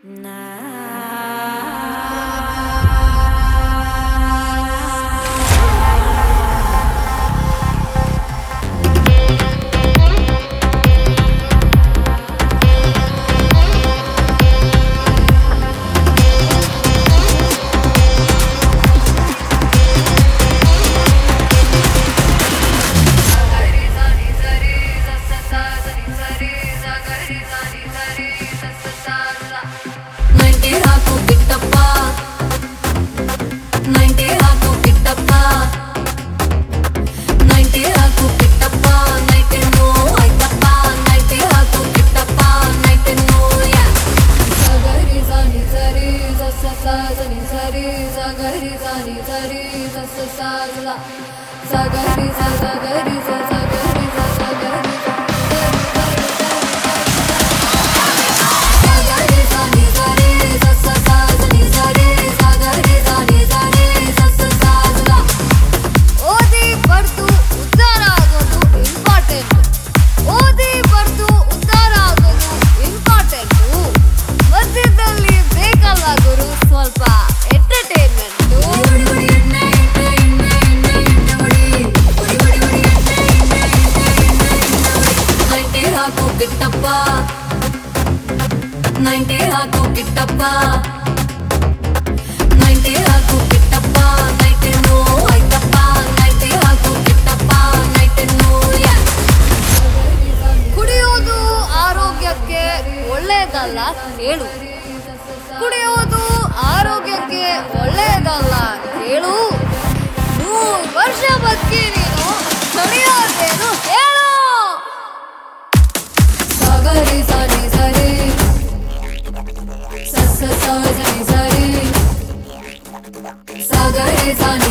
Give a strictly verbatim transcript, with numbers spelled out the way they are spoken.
ninety haku kittappa ninety haku kittappa ninety no aitappa ninety haku kittappa ninety no yeah ಕುಡಿಯೋದು ಆರೋಗ್ಯಕ್ಕೆ ಒಳ್ಳೆಯದಲ್ಲ ಹೇಳು ಕುಡಿಯೋದು ಆರೋಗ್ಯಕ್ಕೆ ಒಳ್ಳೆಯದಲ್ಲ ಹೇಳು ನೂರು ವರ್ಷ ಬದುಕಿ ನೀನು ತಡೆಯೋದೇನು ಹೇಳು sagari sari sari sa sa sa sari sari sagari sari